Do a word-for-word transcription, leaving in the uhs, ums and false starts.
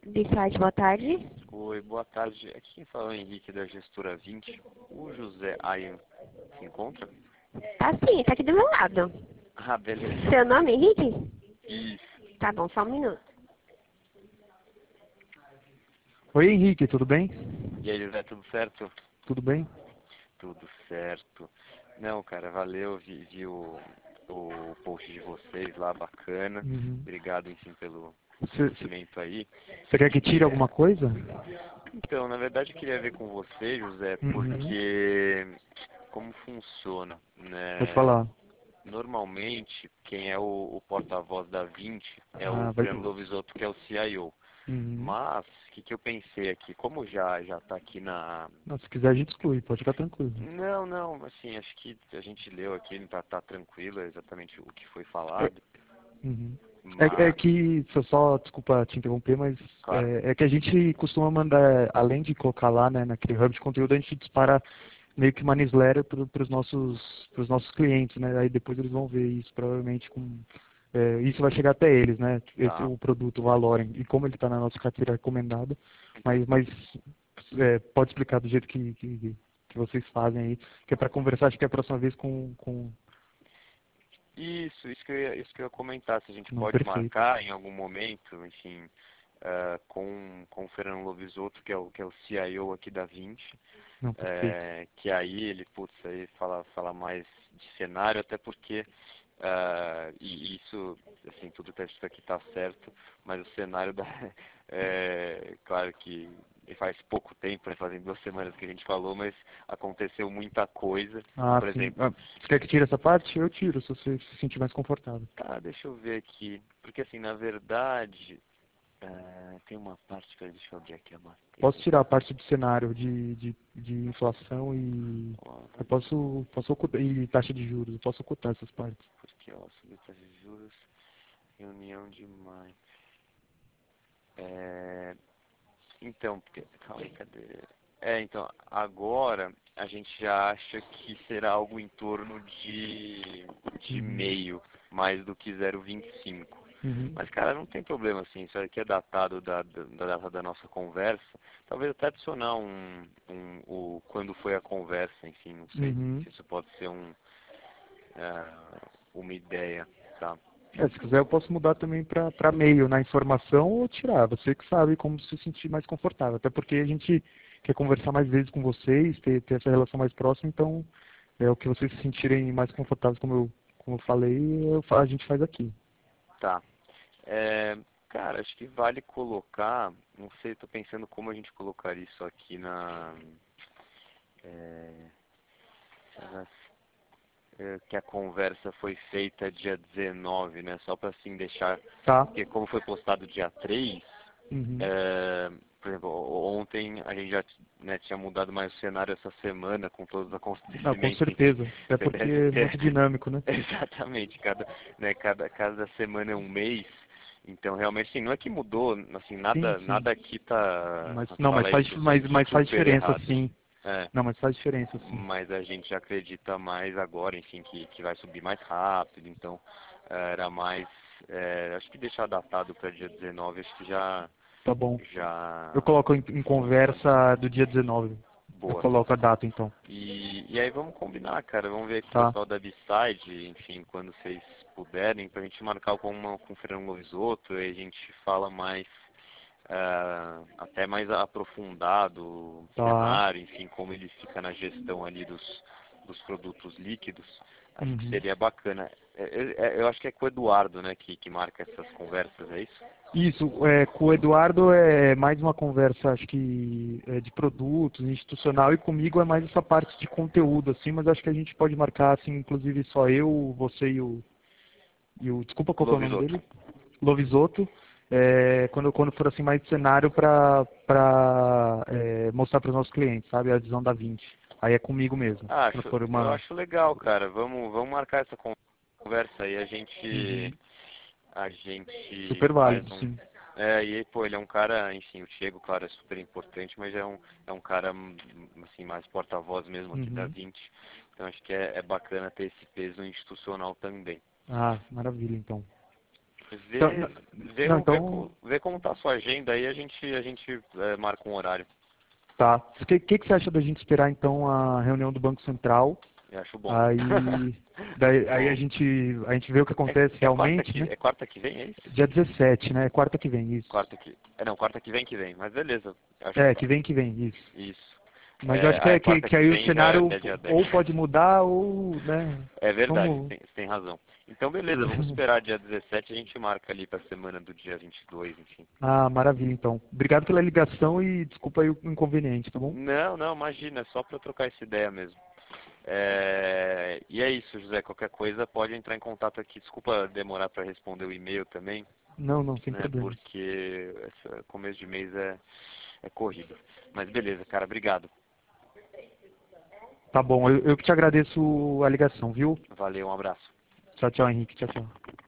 Bicate, boa tarde. Oi, boa tarde. Aqui quem fala é o Henrique da Gestora vinte. O José Ayan se encontra? Tá sim, tá aqui do meu lado. Ah, beleza. Seu nome, Henrique? Isso. Tá bom, só um minuto. Oi, Henrique, tudo bem? E aí, José, tudo certo? Tudo bem? Tudo certo. Não, cara, valeu, vi, vi o, o post de vocês lá, bacana. Uhum. Obrigado, enfim, pelo Você conhecimento aí. quer que tire alguma coisa? Então, na verdade, eu queria ver com você, José, Uhum. porque como funciona, Pode né? falar. Normalmente, quem é o, o porta-voz da vinte é o Ah, vai... Fernando Lovisotto, que é o C I O. Uhum. Mas, o que, que eu pensei aqui? Como já já está aqui na... Não, se quiser a gente exclui, pode ficar tranquilo. Não, não, assim, acho que a gente leu aqui, tá, tá tranquilo, é exatamente o que foi É, falado. uhum. é, é Mas, que, só, só, desculpa te interromper, mas claro, é, é que a gente costuma mandar, além de colocar lá, né, naquele hub de conteúdo, a gente dispara meio que uma newsletter para os nossos, pros nossos clientes, né? Aí depois eles vão ver isso, provavelmente com... É, isso vai chegar até eles, né? Esse é tá. o produto, o Valorem. E como ele está na nossa carteira recomendada, mas, mas é, pode explicar do jeito que, que, que vocês fazem aí, que é para conversar, acho que é a próxima vez com... com... Isso, isso que eu ia, isso que eu ia comentar, se a gente Não, pode perfeito. marcar em algum momento, enfim, eh, com, com o Fernando Lovisotto, que é o, que é o C I O aqui da vinte, Não, perfeito. é, que aí ele, putz, aí fala, fala mais de cenário, até porque, ah, e isso, assim, tudo que isso aqui está certo, mas o cenário da, é, claro que faz pouco tempo, né, fazem duas semanas que a gente falou, mas aconteceu muita coisa, Ah, por sim. Ah, exemplo, você quer que tire essa parte? Eu tiro, se você se sentir mais confortável. tá, deixa eu ver aqui, porque assim, na verdade, ah, tem uma parte que, deixa eu abrir aqui a Posso matéria, tirar a parte do cenário de, de, de inflação e ó, eu posso, posso ocultar, e taxa de juros, eu posso ocultar essas partes. porque, ó, subir taxa de juros, reunião de maio. É, então, porque, calma aí, cadê? É, então, agora a gente já acha que será algo em torno de, de Uhum. meio, mais do que zero vírgula vinte e cinco. Uhum. Mas, cara, não tem problema assim, isso aqui é datado da, da, da data da nossa conversa. Talvez até adicionar um, um, o, quando foi a conversa, enfim, não sei Uhum. se isso pode ser um, é, uma ideia, tá? É, se quiser eu posso mudar também para meio na informação ou tirar. Você que sabe como se sentir mais confortável. Até porque a gente quer conversar mais vezes com vocês, ter, ter essa relação mais próxima, então é o que vocês se sentirem mais confortáveis, como eu, como eu falei, eu fa- a gente faz aqui. Tá. É, cara, acho que vale colocar, não sei, tô pensando como a gente colocaria isso aqui na, é, na- é, que a conversa foi feita dia dezenove, né? Só para assim deixar, Tá? porque como foi postado dia três, Uhum. é, por exemplo, ontem a gente já, né, tinha mudado mais o cenário essa semana com todos os Não, com acontecimentos, enfim, certeza. Até você porque deve é ter muito dinâmico, né? exatamente, cada, né, cada, cada semana é um mês. Então, realmente, assim, não é que mudou, assim, Sim, nada, sim. nada aqui tá, Mas não, mas fala faz, isso mas, mas faz super diferença errado. sim. É, Não, mas faz diferença sim. mas a gente acredita mais agora, enfim, que, que vai subir mais rápido, então eh, era mais, eh, acho que deixar datado para dia dezenove, acho que já, Tá bom. Eu já coloco em, em funciona. conversa do dia dezenove. Eu Boa. coloco a data então. E, e aí vamos combinar, cara. Vamos ver com o Tá. pessoal da B-Side, enfim, quando vocês puderem, pra gente marcar com, uma, com o Fernando Lovisotto e a gente fala mais, ah, até mais aprofundado o Tá. cenário, enfim, como ele fica na gestão ali dos, dos produtos líquidos. Acho que Uhum. seria bacana. É, é, é, eu acho que é com o Eduardo, né, que, que marca essas conversas, é isso? Isso, é, com o Eduardo é mais uma conversa, acho que é, de produtos, institucional, e comigo é mais essa parte de conteúdo, assim, mas acho que a gente pode marcar, assim, inclusive só eu, você e o, e o desculpa, qual que é o nome Lovisotto. dele? Lovisotto, é, quando, quando for assim mais cenário para é, mostrar para os nossos clientes, sabe, a visão da vinte. Aí é comigo mesmo. Ah, Quando acho, for eu uma... acho legal, cara. Vamos, vamos marcar essa conversa aí. A gente Uhum. a gente Super faz válido, um. sim. É, e pô, ele é um cara, enfim, o Diego, claro, é super importante, mas é um, é um cara, assim, mais porta-voz mesmo aqui da Uhum. vinte. Então acho que é, é bacana ter esse peso institucional também. Ah, maravilha, então. Vê, Então, vê, não, vê, então, vê como tá a sua agenda aí, a gente, a gente é, marca um horário. tá. O que, que, que você acha da gente esperar, então, a reunião do Banco Central? Eu acho bom. Aí, daí, aí a, Bom. gente, a gente vê o que É, acontece é, quarta realmente, que, né? é quarta que vem, é isso? Dia dezessete, né? Quarta que vem, isso. Quarta que. É, não, quarta que vem que vem, mas beleza. Eu acho É, que que vem que vem, isso. isso. Mas eu É, acho que, ah, é é, que, quarta que que aí o vem já é cenário até dia dez. ou pode mudar ou, né? É verdade, Vamos. você tem, você tem razão. Então, beleza, vamos esperar dia dezessete, a gente marca ali pra semana do dia vinte e dois, enfim. Ah, maravilha, então. Obrigado pela ligação e desculpa aí o inconveniente, tá bom? Não, não, imagina, é só pra eu trocar essa ideia mesmo. É, e é isso, José, qualquer coisa pode entrar em contato aqui. Desculpa demorar para responder o e-mail também, Não, não, sem né, problemas. porque esse começo de mês é, é corrido. Mas beleza, cara, obrigado. Tá bom, eu, eu que te agradeço a ligação, viu? Valeu, um abraço. Tchau, tchau, Henrique. Tchau, tchau.